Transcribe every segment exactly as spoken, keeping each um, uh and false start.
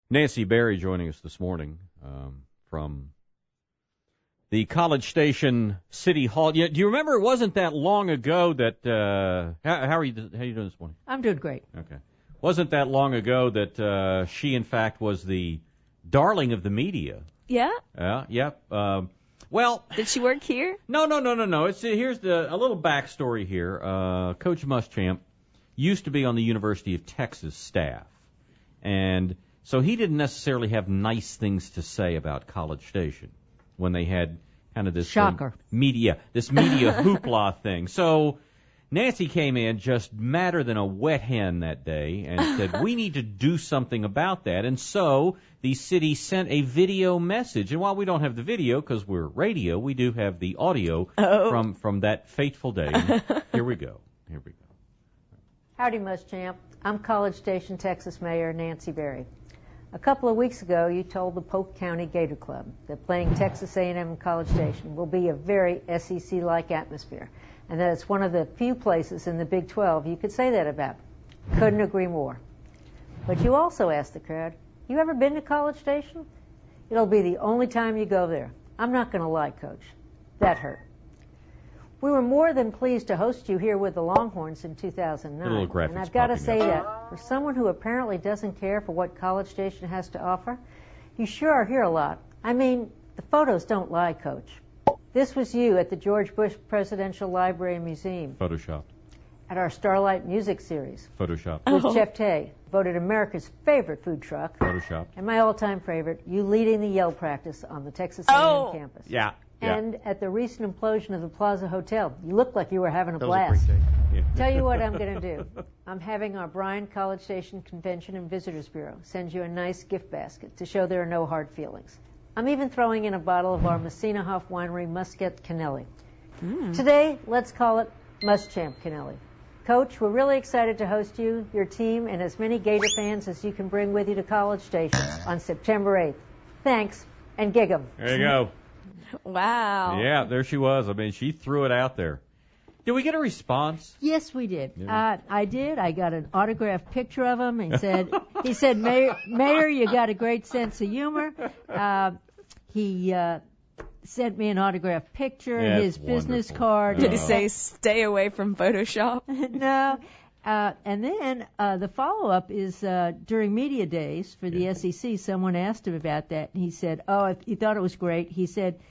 Nancy Berry joining us this morning um, from the College Station City Hall. Yeah, do you remember it wasn't that long ago that uh, how, how are you how are you doing this morning? I'm doing great. Okay. Wasn't that long ago that uh, she, in fact, was the darling of the media. Yeah? Yeah, yep. Um, well, did she work here? No, no, no, no, no. It's here's the a little backstory here. Uh, Coach Muschamp used to be on the University of Texas staff, and so he didn't necessarily have nice things to say about College Station when they had kind of this shocker um, media, this media hoopla thing. So Nancy came in just madder than a wet hen that day and said, we need to do something about that. And so the city sent a video message. And while we don't have the video because we're radio, we do have the audio oh. from, from that fateful day. And here we go. Here we go. Howdy, Muschamp. I'm College Station, Texas Mayor Nancy Berry. A couple of weeks ago, you told the Polk County Gator Club that playing Texas A and M and College Station will be a very S E C-like atmosphere, and that it's one of the few places in the Big twelve you could say that about. Couldn't agree more. But you also asked the crowd, you ever been to College Station? It'll be the only time you go there. I'm not going to lie, Coach. That hurt. We were more than pleased to host you here with the Longhorns in two thousand nine. And I've got to say that for someone who apparently doesn't care for what College Station has to offer, you sure are here a lot. I mean, the photos don't lie, Coach. This was you at the George Bush Presidential Library and Museum. Photoshopped. At our Starlight Music Series. Photoshopped. With oh. Chef Tay, voted America's favorite food truck. Photoshopped. And my all-time favorite, you leading the yell practice on the Texas A and M oh. campus. Yeah. Yeah. And at the recent implosion of the Plaza Hotel, you looked like you were having a that blast. Was a great day. Yeah. Tell you what I'm going to do. I'm having our Bryan College Station Convention and Visitors Bureau send you a nice gift basket to show there are no hard feelings. I'm even throwing in a bottle of our Messina Hoff Winery Muscat Canelli. Mm. Today, let's call it Muschamp Canelli. Coach, we're really excited to host you, your team, and as many Gator fans as you can bring with you to College Station on September eighth. Thanks, and gig 'em. There you go. Wow. Yeah, there she was. I mean, she threw it out there. Did we get a response? Yes, we did. Yeah. Uh, I did. I got an autographed picture of him. He said, "He said, Mayor, Mayor, you got a great sense of humor." Uh, he uh, sent me an autographed picture, That's his business wonderful. card. Did he say, stay away from Photoshop? No. Uh, and then uh, the follow-up is uh, during media days for the Yeah. S E C, someone asked him about that, and he said, oh, he thought it was great. He said,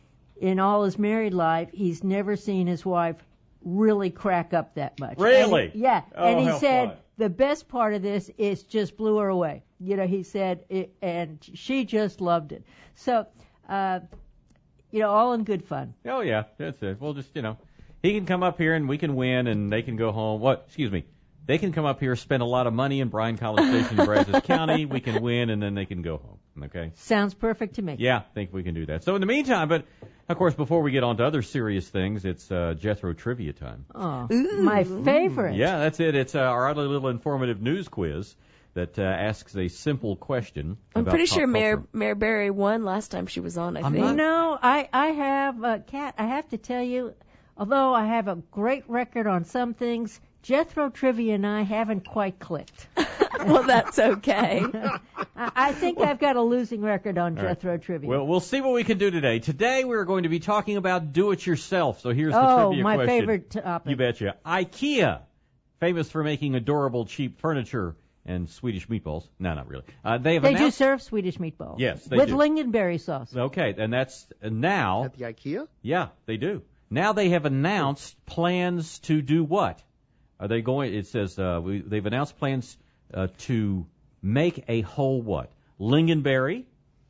in all his married life, he's never seen his wife really crack up that much. Really? And, yeah. Oh, and he how said, fun. the best part of this is just blew her away. You know, he said, it, and she just loved it. So, uh, you know, all in good fun. Oh, yeah, that's it. We'll just, you know, he can come up here and we can win and they can go home. What? Excuse me. They can come up here, spend a lot of money in Bryan College Station in Brazos County. We can win and then they can go home. Okay? Sounds perfect to me. Yeah, I think we can do that. So in the meantime, but of course, before we get on to other serious things, it's uh, Jethro trivia time. Oh, my favorite. Yeah, that's it. It's uh, our other little informative news quiz that uh, asks a simple question. I'm about pretty pop sure Mayor culture. Mayor Berry won last time she was on, I I'm think. not- No, I, I have, uh, Kat, I have to tell you, although I have a great record on some things, Jethro Trivia and I haven't quite clicked. Well, that's okay. I, I think I've got a losing record on Jethro right. Trivia. Well, we'll see what we can do today. Today we're going to be talking about do-it-yourself. So here's the oh, trivia my question. favorite topic. You betcha. IKEA, famous for making adorable, cheap furniture and Swedish meatballs. No, not really. Uh, they have They do announced... serve Swedish meatballs. Yes, they with do. lingonberry sauce. Okay, and that's uh, now... At the IKEA? Yeah, they do. Now they have announced plans to do what? Are they going? It says uh, we, they've announced plans uh, to make a whole what? Lingonberry,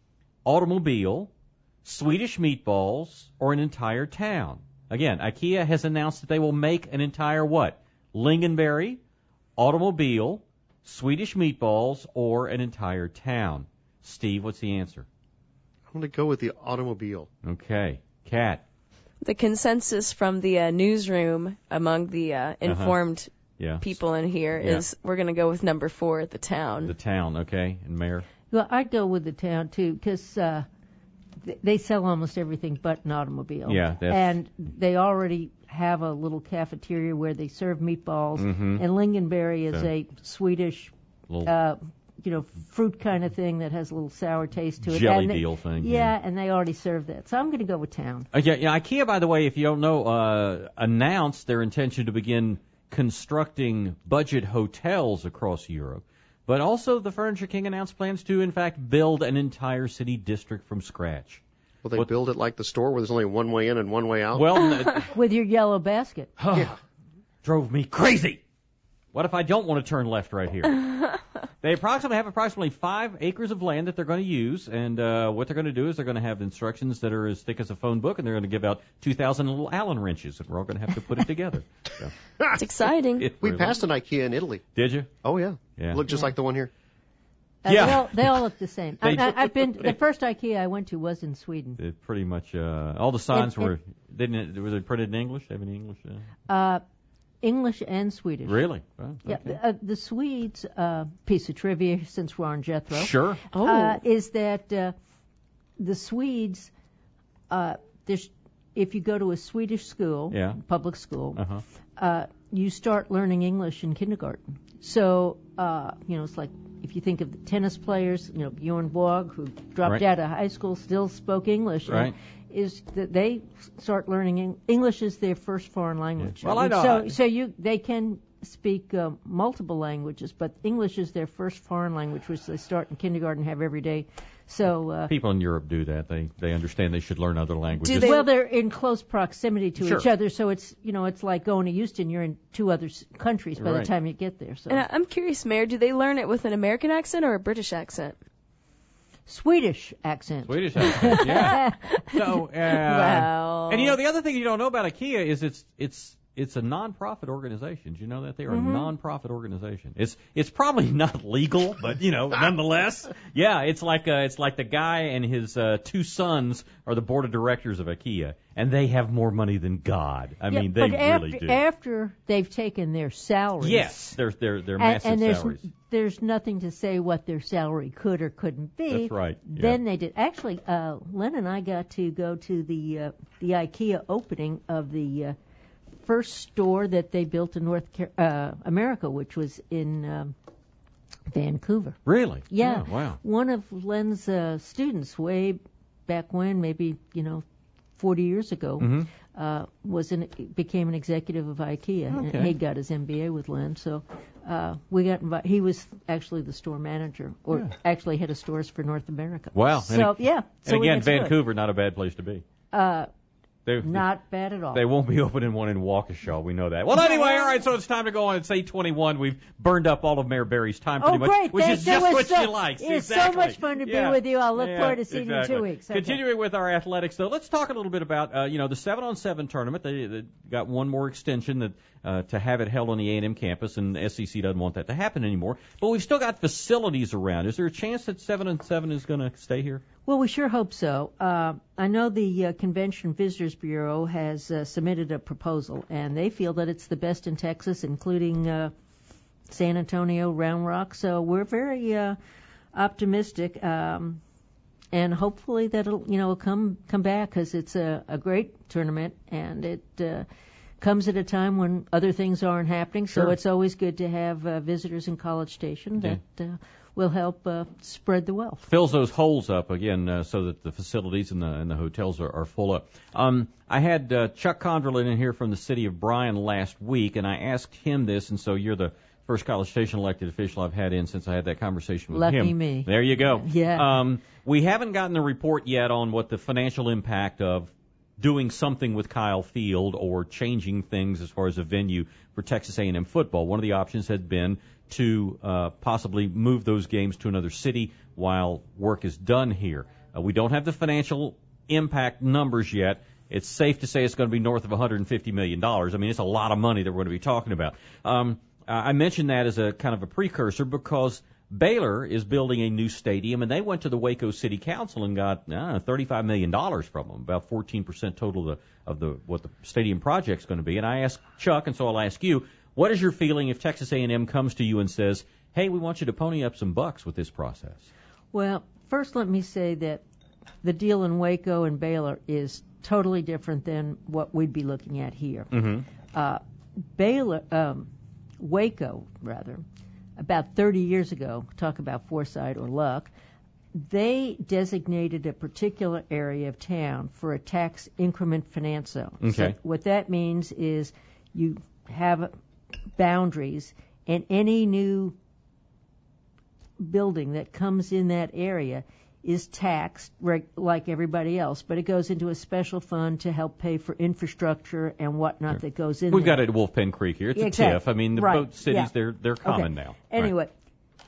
automobile, Swedish meatballs, or an entire town. Again, IKEA has announced that they will make an entire what? Lingonberry, automobile, Swedish meatballs, or an entire town. Steve, what's the answer? I'm going to go with the automobile. Okay, Kat. The consensus from the uh, newsroom among the uh, informed Yeah. people in here Yeah. is we're going to go with number four at the town. The town, okay, and Mayor. Well, I'd go with the town, too, because uh, th- they sell almost everything but an automobile. Yeah, that's- And they already have a little cafeteria where they serve meatballs, Mhm. and lingonberry is So- a Swedish Little, uh, you know, fruit kind of thing that has a little sour taste to it. Jelly and they, deal thing. Yeah, Yeah, and they already serve that. So I'm going to go with Town. Uh, yeah, yeah. IKEA, by the way, if you don't know, uh, announced their intention to begin constructing budget hotels across Europe. But also the Furniture King announced plans to, in fact, build an entire city district from scratch. Will they What- build it like the store where there's only one way in and one way out? Well, n- With your yellow basket. Yeah. drove me crazy. What if I don't want to turn left right here? They approximately have approximately five acres of land that they're going to use, and uh, what they're going to do is they're going to have instructions that are as thick as a phone book, and they're going to give out two thousand little Allen wrenches, and we're all going to have to put it together. So, It's exciting. it We really- passed an IKEA in Italy. Did you? Oh, yeah. Yeah. Looked just like the one here. Uh, Yeah. They all, they all look the same. They I, do. I, I've been. The first IKEA I went to was in Sweden. It pretty much uh, all the signs It- were didn't were they printed in English? Have any English? Uh, Uh, English and Swedish. really? Well, Yeah, okay. uh, the Swedes, uh, piece of trivia since we're on Jethro, Sure. Oh. uh, is that uh, the Swedes, uh, there's, if you go to a Swedish school, Yeah. public school, Uh huh. uh, you start learning English in kindergarten. So, uh, you know, it's like if you think of the tennis players, you know, Bjorn Borg, who dropped Right. out of high school, still spoke English. and Right. Is that they start learning Eng- English is their first foreign language. Yeah. Well, I know- So, so you they can speak uh, multiple languages, but English is their first foreign language, which they start in kindergarten and have every day. So, uh, People in Europe do that. They they understand they should learn other languages. they- well, they're in close proximity to Sure. each other, so it's you know it's like going to Houston. You're in two other s- countries by Right. the time you get there. So And I- I'm curious, Mayor, do they learn it with an American accent or a British accent? Swedish accent. Swedish accent, yeah. So, uh, Wow. and you know the other thing you don't know about IKEA is it's it's it's a non-profit organization. Do you know that they are a non-profit organization? It's it's probably not legal, but you know, nonetheless, yeah. It's like uh, it's like the guy and his uh, two sons are the board of directors of IKEA, and they have more money than God. I Yeah, mean, they but really after, do. after they've taken their salaries. Yes, they're they're they're And, massive and there's salaries. there's nothing to say what their salary could or couldn't be. That's right, yeah. Then they did. Actually, uh, Len and I got to go to the uh, the IKEA opening of the uh, first store that they built in North Car- uh, America, which was in um, Vancouver. Really? Yeah. Oh, wow. One of Len's uh, students, way back when, maybe you know, forty years ago, Mm-hmm. uh, was an became an executive of IKEA, Okay. and he got his M B A with Len. So uh, we got invited. He was actually the store manager, or Yeah. actually head of stores for North America. Wow. So and, yeah. So and we again, got to do it. Vancouver, not a bad place to be. Uh, They, not bad at all. They won't be opening one in Waukesha. We know that. Well, anyway, all right. So it's time to go on. It's eight twenty-one. We've burned up all of Mayor Barry's time pretty Oh, much, great. which Thank- is that just was what so- she likes. it's so exactly. much fun to be Yeah. with you. I'll look Yeah, forward to seeing you in exactly. two weeks. Okay. Continuing with our athletics, though, let's talk a little bit about uh, you know the seven on seven tournament. They, they got one more extension that uh, to have it held on the A and M campus, and the S E C doesn't want that to happen anymore. But we've still got facilities around. Is there a chance that seven on seven is going to stay here? Well, we sure hope so. Uh, I know the uh, Convention Visitors Bureau has uh, submitted a proposal, and they feel that it's the best in Texas, including uh, San Antonio, Round Rock. So we're very uh, optimistic, um, and hopefully that'll you know come come back because it's a, a great tournament, and it uh, comes at a time when other things aren't happening. Sure. So it's always good to have uh, visitors in College Station Yeah. that uh, will help uh, spread the wealth. Fills those holes up again, uh, so that the facilities and the and the hotels are, are full up. Um, I had uh, Chuck Condrelin in here from the city of Bryan last week, and I asked him this, and so you're the first College Station elected official I've had in since I had that conversation with Lucky him. me. There you go. Yeah. Um, we haven't gotten the report yet on what the financial impact of doing something with Kyle Field or changing things as far as a venue for Texas A and M football. One of the options had been to uh, possibly move those games to another city while work is done here. Uh, we don't have the financial impact numbers yet. It's safe to say it's going to be north of one hundred fifty million dollars. I mean, it's a lot of money that we're going to be talking about. Um, I mentioned that as a kind of a precursor because Baylor is building a new stadium, and they went to the Waco City Council and got uh, thirty-five million dollars from them, about fourteen percent total of the, of the what the stadium project's going to be. And I asked Chuck, and so I'll ask you, what is your feeling if Texas A and M comes to you and says, hey, we want you to pony up some bucks with this process? Well, first let me say that the deal in Waco and Baylor is totally different than what we'd be looking at here. Mm-hmm. Uh, Baylor, um, Waco, rather, about thirty years ago, talk about foresight or luck, they designated a particular area of town for a tax increment finance zone. Okay. So what that means is you have boundaries, and any new building that comes in that area is taxed reg- like everybody else, but it goes into a special fund to help pay for infrastructure and whatnot Sure. that goes in We've there. got it at Wolf Pen Creek here. It's Yeah, a exactly. TIF. I mean, the Right. boat cities, Yeah. they're they're common Okay. now. Anyway, Right.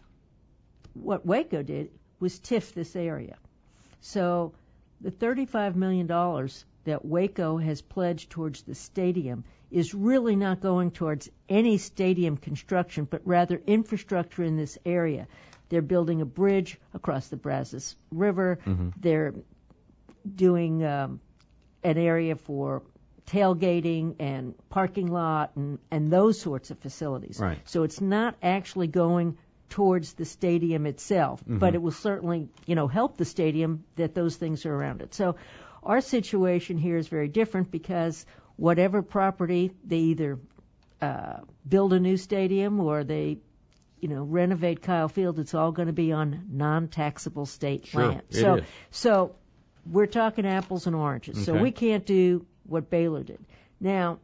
what Waco did was TIF this area. So the thirty-five million dollars that Waco has pledged towards the stadium is really not going towards any stadium construction, but rather infrastructure in this area. They're building a bridge across the Brazos River. Mm-hmm. They're doing um, an area for tailgating and parking lot and, and those sorts of facilities. Right. So it's not actually going towards the stadium itself, Mm-hmm. but it will certainly, you know, help the stadium that those things are around it. So our situation here is very different because whatever property they either uh, build a new stadium or they, you know, renovate Kyle Field, it's all going to be on non-taxable state Sure, land. it so, is. so we're talking apples and oranges. So Okay. we can't do what Baylor did. Now,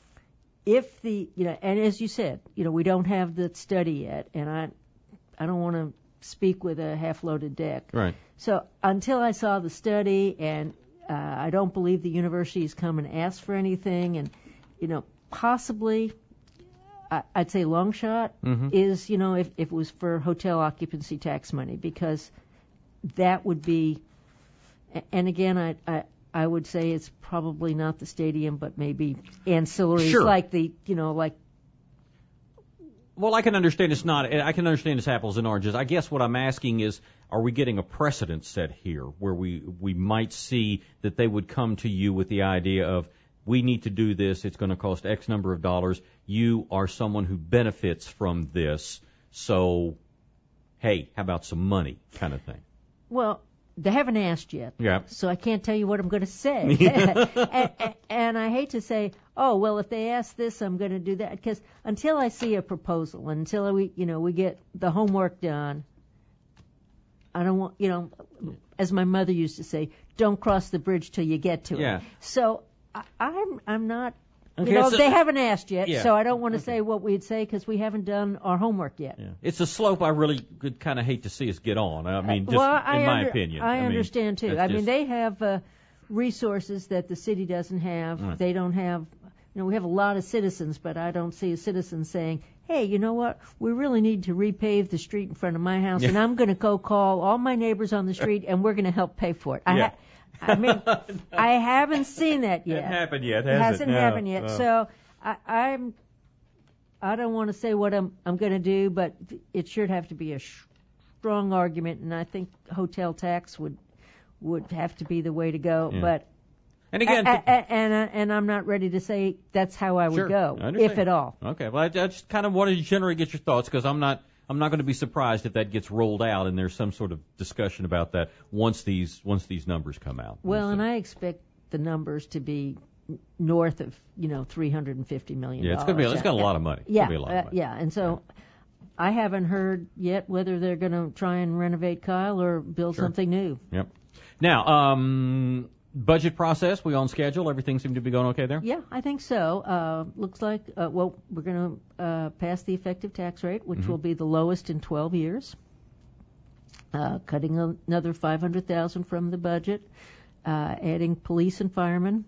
if the, you know, and as you said, you know, we don't have the study yet, and I, I don't want to speak with a half-loaded deck. Right. So until I saw the study, and uh, I don't believe the university has come and asked for anything, and, you know, possibly, I, I'd say long shot Mm-hmm. is, you know, if, if it was for hotel occupancy tax money, because that would be, and again, I, I, I would say it's probably not the stadium, but maybe ancillaries Sure. like the, you know, like, Well, I can understand it's not. I can understand it's apples and oranges. I guess what I'm asking is, are we getting a precedent set here where we we might see that they would come to you with the idea of, we need to do this. It's going to cost X number of dollars. You are someone who benefits from this. So, hey, how about some money kind of thing? well, they haven't asked yet. Yeah. So I can't tell you what I'm going to say. and, and, and I hate to say, oh, well, if they ask this, I'm going to do that. Because until I see a proposal, until we, you know, we get the homework done, I don't want, you know, as my mother used to say, don't cross the bridge till you get to Yeah. it. So I, I'm, I'm not, Okay, you know, so- they haven't asked yet, Yeah. so I don't want to Okay. say what we'd say because we haven't done our homework yet. Yeah. It's a slope I really could kind of hate to see us get on. I mean, just well, I in my under- opinion. I, mean, understand too. that's I mean, just- they have uh, resources that the city doesn't have. Right. They don't have. You know, we have a lot of citizens, but I don't see a citizen saying, "Hey, you know what? We really need to repave the street in front of my house, Yeah. and I'm going to go call all my neighbors on the street, and we're going to help pay for it." I, Yeah. ha- I mean, I haven't seen that yet. It happened yet, It has hasn't it? No. happened yet. Oh. So I, I'm. I don't want to say what I'm I'm going to do, but it should have to be a sh- strong argument, and I think hotel tax would would have to be the way to go. Yeah. But And again, a- a- a- and uh, and I'm not ready to say that's how I would Sure, go, I understand. if at all. Okay, well, I, I just kind of wanted to generally get your thoughts because I'm not I'm not going to be surprised if that gets rolled out and there's some sort of discussion about that once these once these numbers come out. Well, and So- I expect the numbers to be n- north of you know three hundred fifty million. yeah, it's going to be it's got a lot of money. It's Yeah, gonna be a lot uh, of money. yeah, and so I haven't heard yet whether they're going to try and renovate Kyle or build Sure. something new. Yep. Now, um, budget process, we on schedule. Everything seemed to be going okay there. Yeah, I think so. Uh, looks like, uh, well, we're going to uh, pass the effective tax rate, which Mm-hmm. will be the lowest in twelve years. Uh, cutting a, another five hundred thousand dollars from the budget, uh, adding police and firemen.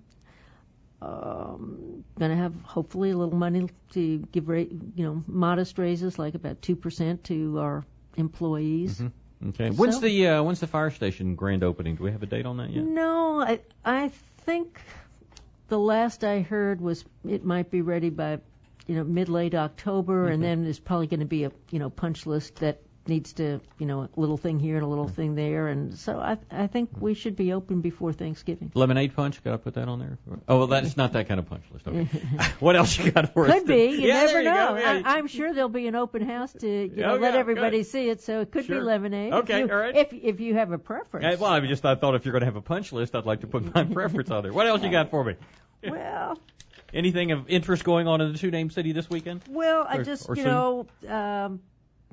Um, going to have hopefully a little money to give, ra- you know, modest raises, like about two percent to our employees. Mm-hmm. Okay. When's So- the uh, when's the fire station grand opening? Do we have a date on that yet? No, I I think the last I heard was it might be ready by, you know, mid late October, and then there's probably going to be a you know punch list that needs to you know a little thing here and a little thing there, and so I I think we should be open before Thanksgiving. Lemonade punch? Got to put that on there? Oh, well, that's not that kind of punch list. Okay. What else you got for us? Could be, you yeah, never there you know. go. Yeah, I, I'm sure there'll be an open house to you know Oh, let yeah, everybody good. see it, so it could Sure. be lemonade. Okay, if you, all right. If if you have a preference. Yeah, well, I just I thought if you're going to have a punch list, I'd like to put my preference on there. What else you got for me? Well. Anything of interest going on in the two-name city this weekend? Well, I Or- just, or you soon? know, um,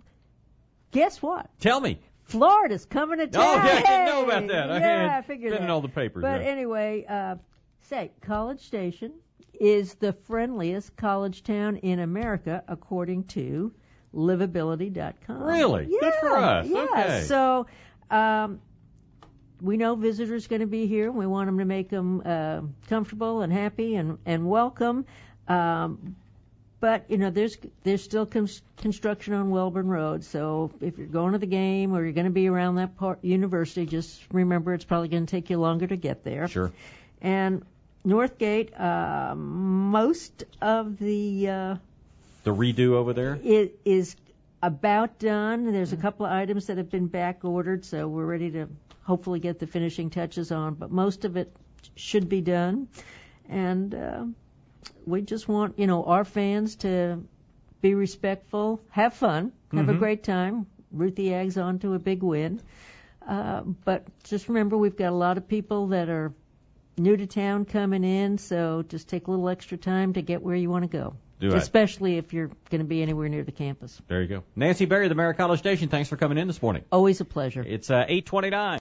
guess what? Tell me. Florida's coming to town. Oh, yeah, I didn't know about that. I Yeah, had I figured been that. in all the papers. But yeah. anyway, uh, say, College Station is the friendliest college town in America, according to livability dot com. Really? Yeah, Good for us. Yeah. Okay. So, um, we know visitors going to be here. We want them to make them uh, comfortable and happy and, and welcome. Um, but, you know, there's there's still con- construction on Welborn Road. So if you're going to the game or you're going to be around that part, university, just remember it's probably going to take you longer to get there. Sure. And Northgate, uh, most of the uh, The redo over there? it is about done. There's a couple of items that have been back ordered, so we're ready to hopefully get the finishing touches on. But most of it should be done, and uh, we just want you know our fans to be respectful, have fun, have Mhm. a great time, root the Ags on to a big win. Uh, but just remember, we've got a lot of people that are new to town coming in, so just take a little extra time to get where you want to go. Do I. Especially if you're going to be anywhere near the campus. There you go. Nancy Berry, the Mayor of College Station, thanks for coming in this morning. Always a pleasure. It's uh, eight twenty-nine.